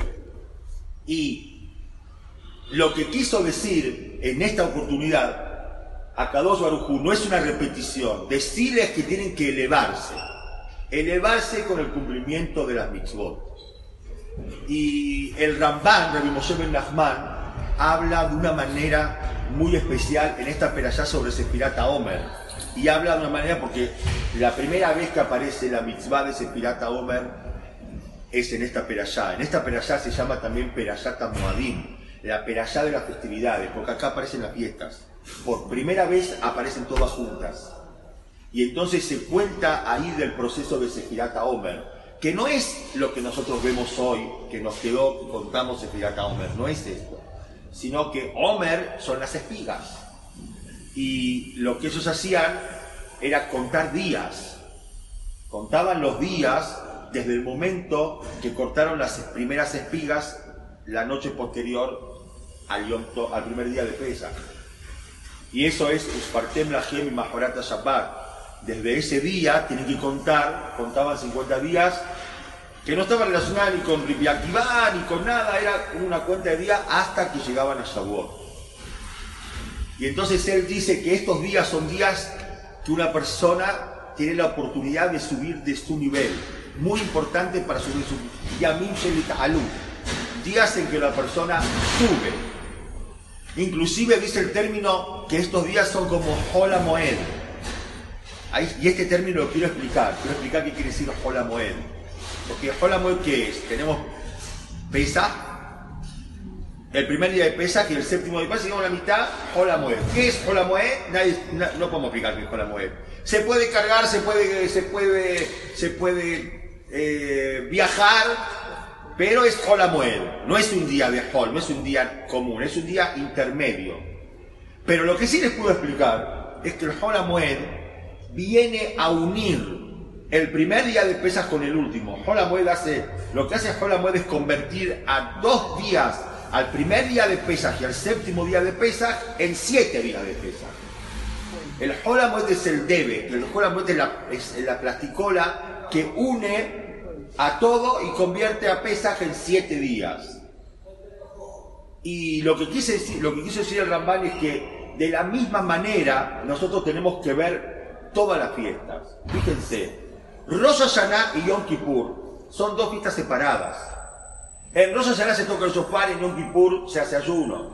Y lo que quiso decir en esta oportunidad Akadosh Baruj Hu no es una repetición, decirles que tienen que elevarse, elevarse con el cumplimiento de las mitzvot. Y el Ramban, Rabbi Moshe ben Nachman, habla de una manera muy especial en esta perashá sobre Sefirat HaOmer. Y habla de una manera porque la primera vez que aparece la mitzvah de Sefirat HaOmer es en esta perashá. En esta perashá se llama también Perashat HaMoadim, la perashá de las festividades, porque acá aparecen las fiestas. Por primera vez aparecen todas juntas. Y entonces se cuenta ahí del proceso de Sefirat HaOmer, que no es lo que nosotros vemos hoy, que nos quedó, que contamos Sefirat HaOmer, no es esto, sino que Omer son las espigas. Y lo que ellos hacían era contar días. Contaban los días desde el momento que cortaron las primeras espigas la noche posterior al, Yom Tov, al primer día de Pesach. Y eso es Uspartem Lahem y Majorat Shabbat. Desde ese día tienen que contar, contaban cincuenta días, que no estaban relacionados ni con Rabbi Akiva ni con nada, era una cuenta de días hasta que llegaban a Shavuot. Y entonces él dice que estos días son días que una persona tiene la oportunidad de subir de su nivel. Muy importante para subir su Yamim Shelit Alu. Días en que la persona sube. Inclusive dice el término que estos días son como Hol HaMoed. Ahí, y este término lo quiero explicar. Quiero explicar qué quiere decir Hol HaMoed. Porque Hol HaMoed, ¿qué es? Tenemos Pesaj, el primer día de Pesaj y el séptimo día de Pesaj, digamos la mitad, Hol HaMoed. ¿Qué es Hol HaMoed? Nadie, no, no podemos explicar qué es Hol HaMoed. Se puede cargar, se puede, se puede, se puede eh, viajar, pero es Hol HaMoed. No es un día de Hol, no es un día común, es un día intermedio. Pero lo que sí les puedo explicar es que el Hol HaMoed viene a unir el primer día de Pesaj con el último. Hol HaMoed hace, lo que hace Hol HaMoed es convertir a dos días, al primer día de Pesaj y al séptimo día de Pesaj, en siete días de Pesaj. El Hol HaMoed es el debe, el Hol HaMoed es la, es la plasticola que une a todo y convierte a Pesaj en siete días. Y lo que quise decir, lo que quiso decir el Rambán es que de la misma manera nosotros tenemos que ver todas las fiestas. Fíjense, Rosh Hashanah y Yom Kippur son dos fiestas separadas. En Rosh Hashanah se toca el shofar y en Yom Kippur se hace ayuno.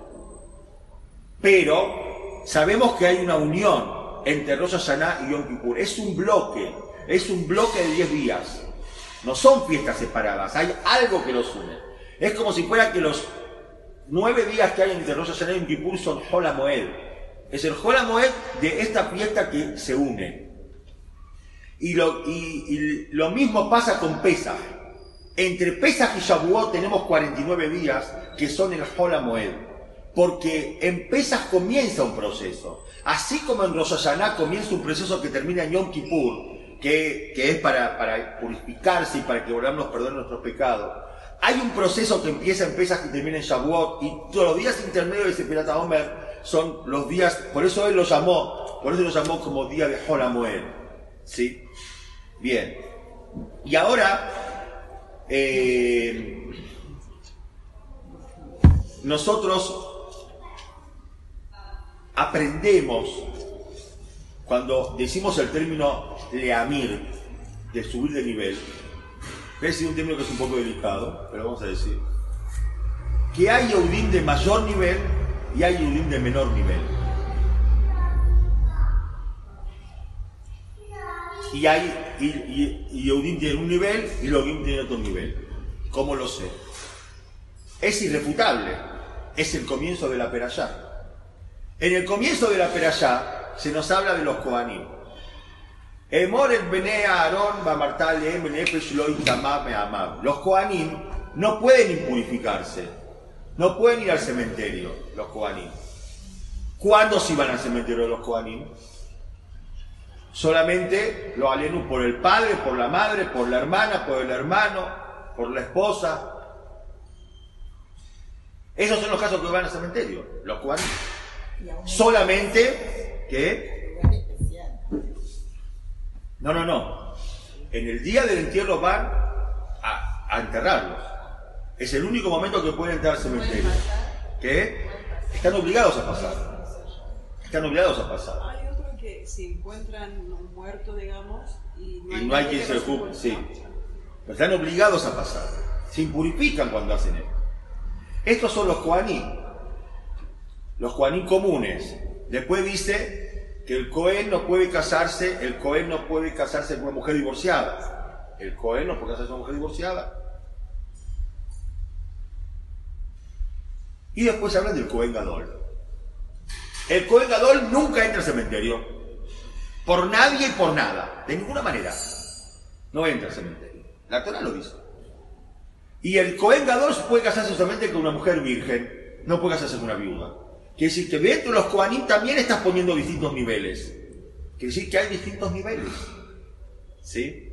Pero sabemos que hay una unión entre Rosh Hashanah y Yom Kippur. Es un bloque, es un bloque de diez días. No son fiestas separadas, hay algo que los une. Es como si fuera que los nueve días que hay entre Rosh Hashanah y Yom Kippur son Hol HaMoed. Es el Hol HaMoed de esta fiesta que se une. Y lo, y, y lo mismo pasa con Pesaj. Entre Pesaj y Shavuot tenemos cuarenta y nueve días que son el Hol HaMoed. Porque en Pesaj comienza un proceso. Así como en Rosh Hashanah comienza un proceso que termina en Yom Kippur, que, que es para, para purificarse y para que volvamos a perdonar nuestros pecados. Hay un proceso que empieza en Pesaj y termina en Shavuot, y todos los días intermedios de Sefirat HaOmer son los días, por eso él lo llamó, por eso lo llamó como día de Hol HaMoed. ¿Sí? Bien. Y ahora, eh, nosotros aprendemos, cuando decimos el término leamir, de subir de nivel, es un término que es un poco delicado, pero vamos a decir, que hay Yehudim de mayor nivel y hay Yehudim de menor nivel. Y hay y, y, y Yehudim tiene un nivel y los Yehudim tienen otro nivel. ¿Cómo lo sé? Es irrefutable. Es el comienzo de la Perashá. En el comienzo de la Perashá se nos habla de los Kohanim. Emor el Bene Aarón Bamartale Menefesh Lo Itamab Me'amab. Los Kohanim no pueden impurificarse. No pueden ir al cementerio, los Kohanim. ¿Cuándo se van al cementerio de los Kohanim? Solamente lo alenu por el padre, por la madre, por la hermana, por el hermano, por la esposa. Esos son los casos que van al cementerio, los Kohanim. Solamente que... No, no, no. En el día del entierro van a, a enterrarlos. Es el único momento que pueden entrar al cementerio. ¿Qué? Están obligados a pasar. Están obligados a pasar. Hay otro que si encuentran un muerto, digamos, y no hay, y no hay quien se ocupe, sí. Pero están obligados a pasar. Se impurifican cuando hacen esto. Estos son los Kohanim. Los Kohanim comunes. Después dice que el Cohen no puede casarse, el Cohen no puede casarse con una mujer divorciada. El Cohen no puede casarse con una mujer divorciada. Y después hablan del Cohen Gadol. El Cohen Gadol nunca entra al cementerio. Por nadie y por nada. De ninguna manera. No entra al cementerio. La Torah lo dice. Y el Cohen Gadol puede casarse solamente con una mujer virgen. No puede casarse con una viuda. Quiere decir que dentro de los Kohanim también estás poniendo distintos niveles. Quiere decir que hay distintos niveles. ¿Sí?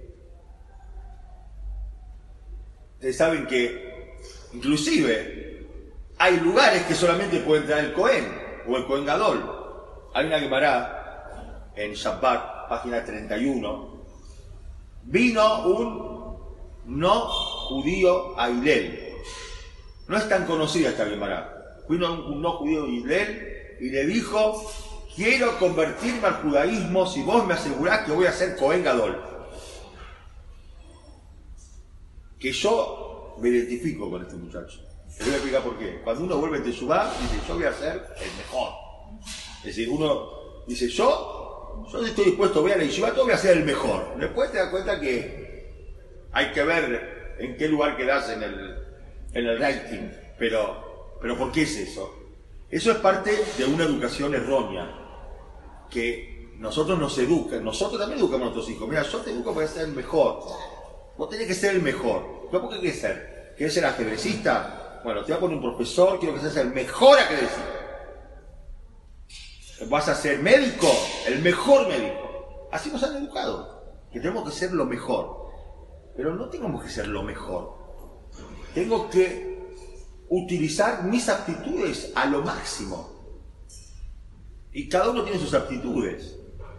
Ustedes saben que inclusive hay lugares que solamente puede entrar el Cohen o el Cohen Gadol. Hay una Gemara en Shabbat, página treinta y uno. Vino un no judío a Hillel. No es tan conocida esta Gemara. Vino un no judío a Hillel y le dijo: quiero convertirme al judaísmo si vos me asegurás que voy a ser Cohen Gadol. Que yo me identifico con este muchacho. Les voy a explicar por qué. Cuando uno vuelve en Teshuvá, dice, yo voy a ser el mejor. Es decir, uno dice, yo, yo estoy dispuesto, voy a la yeshiva, yo voy a ser el mejor. Después te das cuenta que hay que ver en qué lugar quedás en el, en el ranking. Pero, pero ¿por qué es eso? Eso es parte de una educación errónea, que nosotros nos educan, nosotros también educamos a nuestros hijos. Mira, yo te educo para ser el mejor. Vos tenés que ser el mejor. ¿Pero por qué querés ser? ¿Querés ser ajedrecista? Bueno, te voy a poner un profesor, quiero que seas el mejor ajedrecista. ¿Vas a ser médico? El mejor médico. Así nos han educado, que tenemos que ser lo mejor. Pero no tenemos que ser lo mejor. Tengo que utilizar mis aptitudes a lo máximo. Y cada uno tiene sus aptitudes.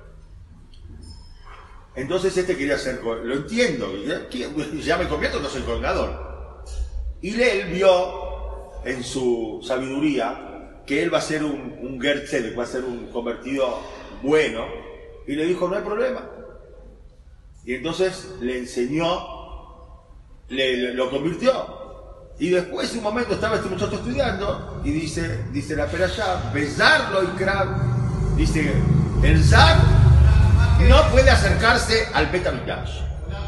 Entonces este quería ser, lo entiendo, ya me convierto, no soy colgador. Y él vio en su sabiduría que él va a ser un, un ger tzedek, va a ser un convertido bueno, y le dijo, no hay problema. Y entonces le enseñó, le, le, lo convirtió. Y después, en un momento, estaba este muchacho estudiando, y dice, dice la perashá, besarlo y crab, dice, el zar no puede acercarse al Bet HaMikdash.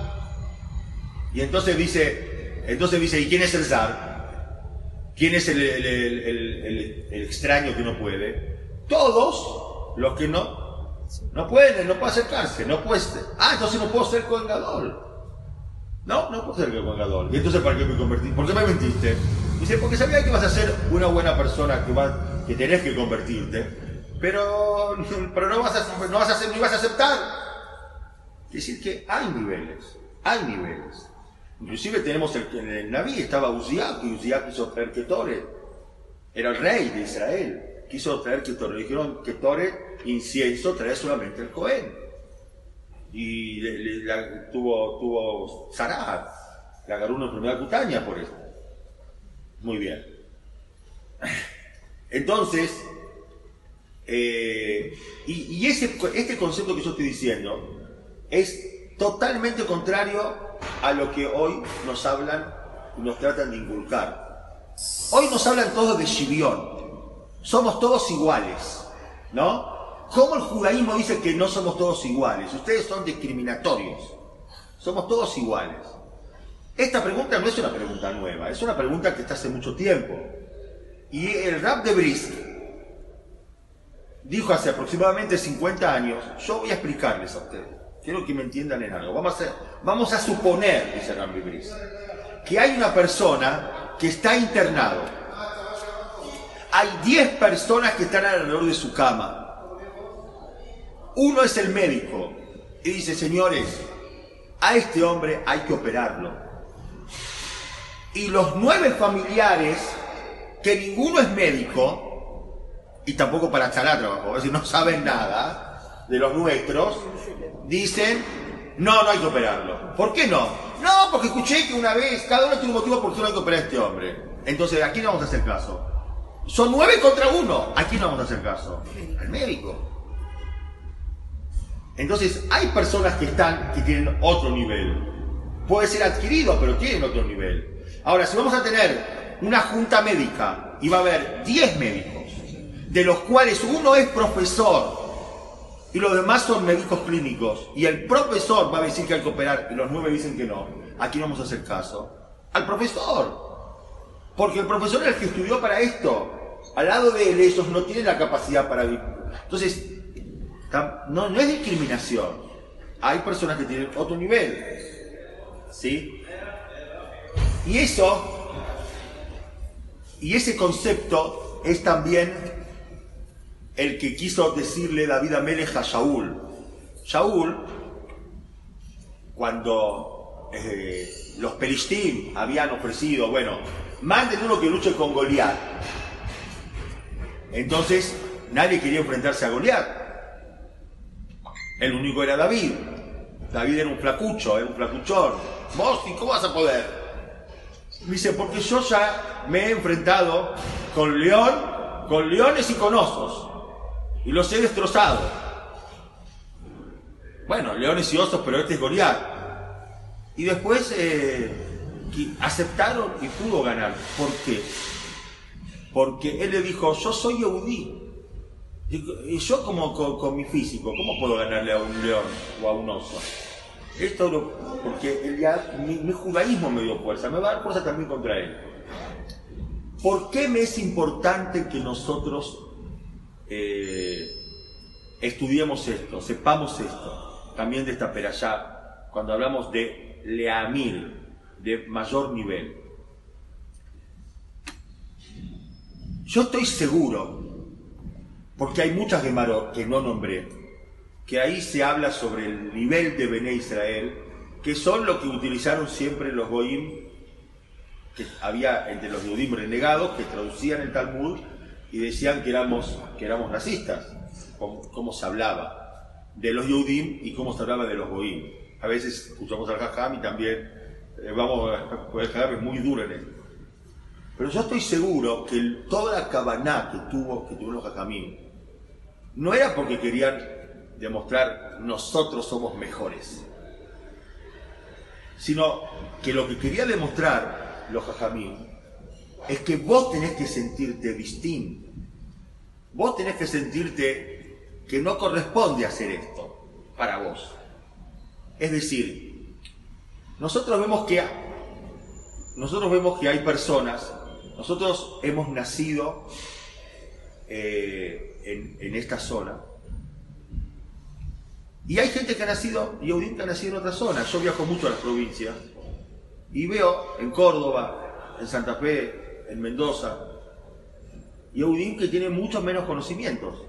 Y entonces dice, entonces dice, ¿y quién es el zar? ¿Quién es el, el, el, el, el, el extraño que no puede? Todos los que no, no pueden, no puede acercarse, no puede. Ah, entonces no puedo ser Kohen Gadol. No, no puedo ser Kohen Gadol. Y entonces, ¿para qué me convertí? ¿Por qué me mentiste? Dice, porque sabía que vas a ser una buena persona, que, va, que tenés que convertirte. Pero, pero no vas a, no vas a hacer, ni vas a aceptar. Es decir, que hay niveles, hay niveles. Inclusive tenemos el, en el Naví estaba Uziah, y Uziah quiso traer Ketore. Era el rey de Israel. Quiso traer Ketore. Le dijeron, Ketore, incienso, trae solamente el Cohen. Y le, le, la, tuvo, tuvo Sarah, le agarró una enfermedad cutánea por esto. Muy bien. Entonces, Eh, y, y ese, este concepto que yo estoy diciendo es totalmente contrario a lo que hoy nos hablan y nos tratan de inculcar. Hoy nos hablan todos de Shivión, somos todos iguales, ¿no? ¿Cómo el judaísmo dice que no somos todos iguales? Ustedes son discriminatorios, somos todos iguales. Esta pregunta no es una pregunta nueva, es una pregunta que está hace mucho tiempo. Y el Rab de Brisk dijo hace aproximadamente cincuenta años, yo voy a explicarles a ustedes, quiero que me entiendan en algo. Vamos a, hacer, vamos a suponer, dice Rabbi Brisk, que hay una persona que está internado. Hay diez personas que están alrededor de su cama. Uno es el médico y dice, señores, a este hombre hay que operarlo. Y los nueve familiares, que ninguno es médico, y tampoco para charlar trabajo, es decir, no saben nada de los nuestros, dicen, no, no hay que operarlo. ¿Por qué no? No, porque escuché que una vez, cada uno tiene un motivo por qué no hay que operar a este hombre. Entonces, ¿a quién no vamos a hacer caso? Son nueve contra uno, ¿a quién no vamos a hacer caso? Al médico. Entonces, hay personas que están, que tienen otro nivel. Puede ser adquirido, pero tienen otro nivel. Ahora, si vamos a tener una junta médica y va a haber diez médicos, de los cuales uno es profesor y los demás son médicos clínicos, y el profesor va a decir que hay que operar y los nueve dicen que no, ¿a quién vamos a hacer caso? Al profesor, porque el profesor es el que estudió para esto. Al lado de él ellos no tienen la capacidad para vivir. Entonces, no, no es discriminación, hay personas que tienen otro nivel, ¿sí? Y eso, y ese concepto es también el que quiso decirle David Amelech a Shaul. Shaul, cuando eh, los Pelishtim habían ofrecido, bueno, manden uno que luche con Goliat. Entonces, nadie quería enfrentarse a Goliat. El único era David. David era un flacucho, era un flacuchón. Vos, ¿y cómo vas a poder? Dice, porque yo ya me he enfrentado con león, con leones y con osos. Y los he destrozado. Bueno, leones y osos, pero este es Goliat. Y después, eh, que aceptaron y pudo ganar. ¿Por qué? Porque él le dijo, yo soy Yehudí. Y yo como con, con mi físico, ¿cómo puedo ganarle a un león o a un oso? Esto lo, porque él ya, mi, mi judaísmo me dio fuerza, me va a dar fuerza también contra él. ¿Por qué me es importante que nosotros eh, estudiemos esto, sepamos esto, también de esta perashá, cuando hablamos de leamir, de mayor nivel? Yo estoy seguro, porque hay muchas gemarot que no nombré, que ahí se habla sobre el nivel de Bené Israel, que son lo que utilizaron siempre los goyim, que había entre los Yehudim renegados, que traducían el Talmud y decían que éramos, que éramos racistas, cómo, cómo se hablaba de los Yehudim y cómo se hablaba de los goyim. A veces escuchamos al Jajam y también eh, vamos, el Jajam es muy duro en esto. Pero yo estoy seguro que el, toda la Kavaná que tuvo, que tuvieron los Jajamim, no era porque querían demostrar nosotros somos mejores, sino que lo que quería demostrar los Jajamim es que vos tenés que sentirte distinto, vos tenés que sentirte que no corresponde hacer esto para vos. Es decir, nosotros vemos que nosotros vemos que hay personas, nosotros hemos nacido eh, en, en esta zona. Y hay gente que ha nacido, Yehudim que ha nacido en otras zonas. Yo viajo mucho a las provincias y veo en Córdoba, en Santa Fe, en Mendoza, Yehudim que tienen muchos menos conocimientos.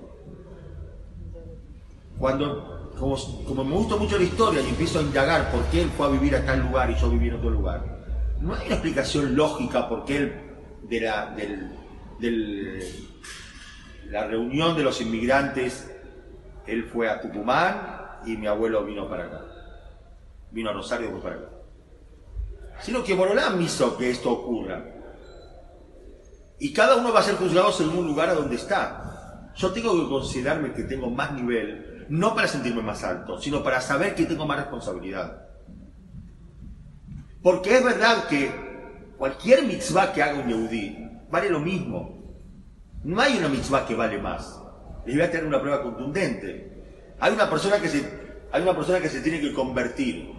Cuando, como, como me gusta mucho la historia y empiezo a indagar por qué él fue a vivir a tal lugar y yo viví en otro lugar, no hay una explicación lógica por qué él, de la, del, del, la reunión de los inmigrantes, él fue a Tucumán y mi abuelo vino para acá. Vino a Rosario y fue para acá. Sino que Borolam hizo que esto ocurra. Y cada uno va a ser juzgado según un lugar a donde está. Yo tengo que considerarme que tengo más nivel, no para sentirme más alto, sino para saber que tengo más responsabilidad. Porque es verdad que cualquier mitzvah que haga un Yehudí vale lo mismo. No hay una mitzvah que vale más. Les voy a tener una prueba contundente. Hay una persona que se, hay una persona que se tiene que convertir.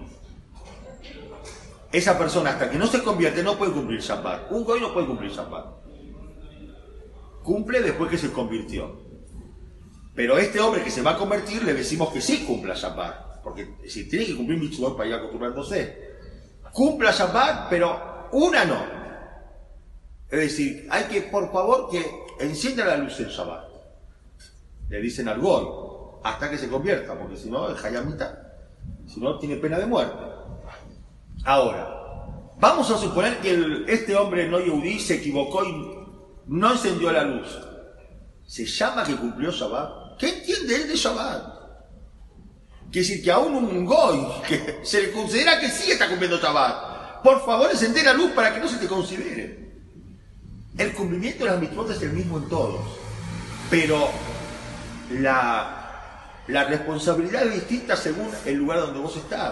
Esa persona, hasta que no se convierte, no puede cumplir Shabbat. Un goy no puede cumplir Shabbat. Cumple después que se convirtió. Pero este hombre que se va a convertir, le decimos que sí cumpla Shabbat. Porque si tiene que cumplir mitzvot para ir acostumbrándose. Cumpla Shabbat, pero una no. Es decir, hay que, por favor, que encienda la luz en Shabbat. Le dicen al goy, hasta que se convierta, porque si no, es hayamita, si no, tiene pena de muerte. Ahora, vamos a suponer que el, este hombre no yehudí se equivocó y no encendió la luz. ¿Se llama que cumplió Shabbat? ¿Qué entiende él de Shabbat? Quiere decir que aún un goy, que se le considera que sí está cumpliendo Shabbat, por favor encender la luz para que no se te considere. El cumplimiento de las mitzvot es el mismo en todos, pero La, la responsabilidad es distinta según el lugar donde vos estás.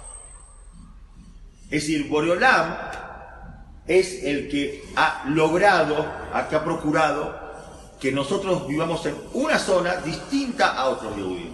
Es decir, Boreolam es el que ha logrado, a que ha procurado que nosotros vivamos en una zona distinta a otros Yehudim.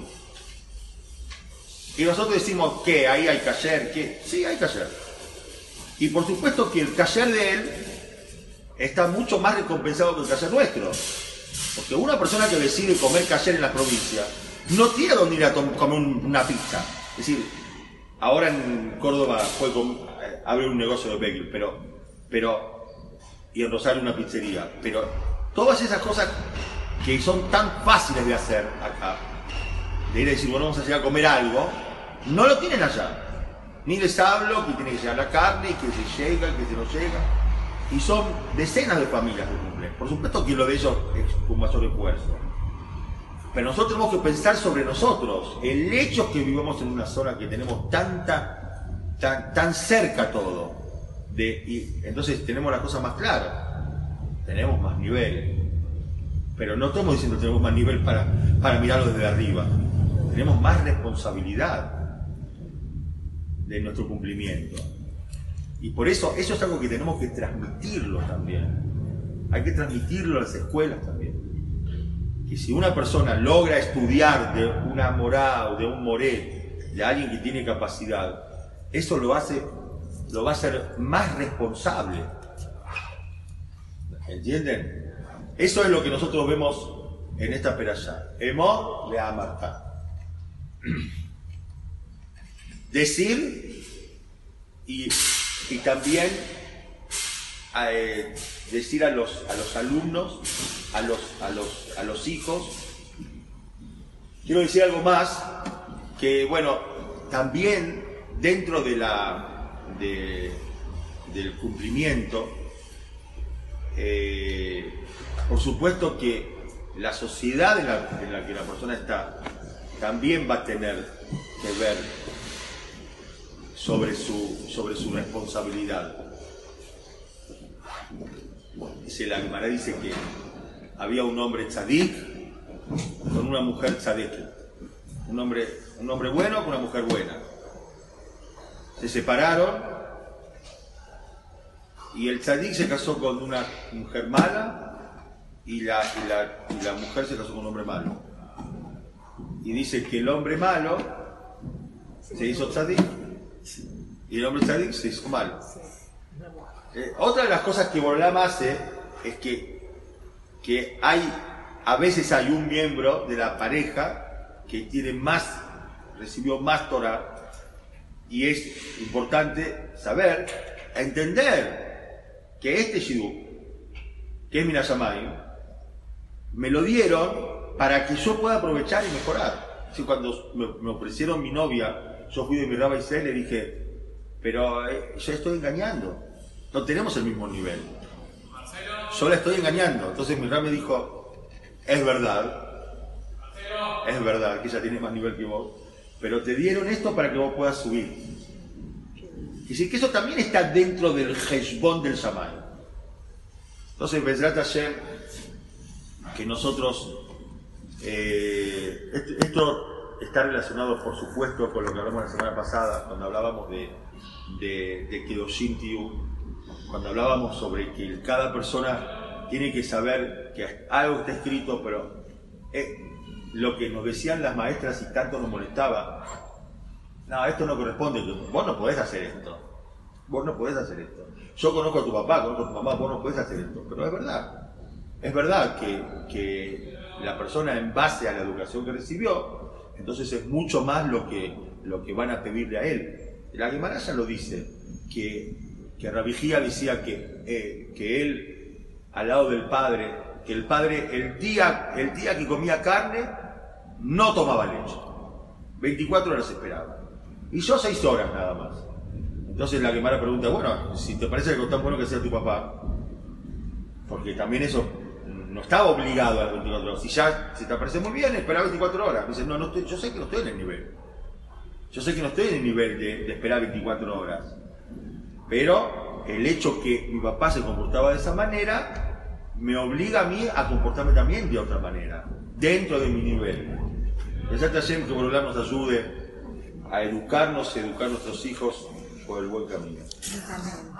Y nosotros decimos que ahí hay kasher, que sí hay kasher. Y por supuesto que el kasher de él está mucho más recompensado que el kasher nuestro. Porque una persona que decide comer kasher en la provincia no tiene donde ir a comer una pizza. Es decir, ahora en Córdoba puede abrir un negocio de bagel, pero, pero, y en Rosario una pizzería. Pero todas esas cosas que son tan fáciles de hacer acá, de ir a decir, bueno, vamos a llegar a comer algo, no lo tienen allá. Ni les hablo que tiene que llegar la carne, que se llega, que se no llega. Y son decenas de familias que cumplen. Por supuesto que lo de ellos es con mayor esfuerzo. Pero nosotros tenemos que pensar sobre nosotros. El hecho es que vivamos en una zona que tenemos tanta, tan, tan cerca todo. De, y entonces tenemos las cosas más claras. Tenemos más nivel. Pero no estamos diciendo que tenemos más nivel para, para mirarlo desde arriba. Tenemos más responsabilidad de nuestro cumplimiento. Y por eso, eso es algo que tenemos que transmitirlo también. Hay que transmitirlo a las escuelas también. Que si una persona logra estudiar de una morá o de un moré, de alguien que tiene capacidad, eso lo hace, lo va a hacer más responsable. ¿Entienden? Eso es lo que nosotros vemos en esta perashá. Emor le amartá. Decir y, y también eh, decir a los, a los alumnos, a los, a, los, a los hijos. Quiero decir algo más, que bueno, también dentro de la, de, del cumplimiento, eh, por supuesto que la sociedad en la, en la que la persona está también va a tener que ver sobre su, sobre su responsabilidad. Dice, la Gemara dice que había un hombre tzadik con una mujer tzadik, un hombre, un hombre bueno con una mujer buena. Se separaron y el tzadik se casó con una mujer mala y la, y, la, y la mujer se casó con un hombre malo. Y dice que el hombre malo se hizo tzadik y el hombre tzadik se hizo malo. Eh, otra de las cosas que Borolam hace es que, que hay, a veces hay un miembro de la pareja que tiene más, recibió más Torah, y es importante saber, entender que este shidduch, que es Minas Shamayim, me lo dieron para que yo pueda aprovechar y mejorar. Si cuando me, me ofrecieron mi novia, yo fui de mi Rabba Israel y le dije, pero eh, yo estoy engañando, no tenemos el mismo nivel, yo la estoy engañando. Entonces mi Rabba me dijo, es verdad, es verdad que ella tiene más nivel que vos, pero te dieron esto para que vos puedas subir. Y decir que eso también está dentro del Heshbon del Shamay. Entonces, Bezrat Hashem, que nosotros, eh, esto, esto está relacionado por supuesto con lo que hablamos la semana pasada, cuando hablábamos de, de, de Kedoshim Tiyu, cuando hablábamos sobre que cada persona tiene que saber que algo está escrito, pero eh, lo que nos decían las maestras y tanto nos molestaba, no, esto no corresponde, vos no podés hacer esto, vos no podés hacer esto. Yo conozco a tu papá, conozco a tu mamá, vos no podés hacer esto, pero es verdad. Es verdad que, que la persona, en base a la educación que recibió, entonces es mucho más lo que, lo que van a pedirle a él. La Gemara ya lo dice, que, que Rabbi Jía decía que, eh, que él, al lado del padre, que el padre el día, el día que comía carne, no tomaba leche. veinticuatro horas esperaba. Y yo seis horas nada más. Entonces la Gemara pregunta, bueno, si te parece que es tan bueno que sea tu papá, porque también eso no estaba obligado a las veinticuatro horas. Si ya si te parece muy bien, espera veinticuatro horas. Me dice, no, no estoy, yo sé que no estoy en el nivel. Yo sé que no estoy en el nivel de, de esperar veinticuatro horas. Pero el hecho que mi papá se comportaba de esa manera me obliga a mí a comportarme también de otra manera, dentro de mi nivel. Pensate Hashem que Borolam nos ayude a educarnos y educar a nuestros hijos por el buen camino.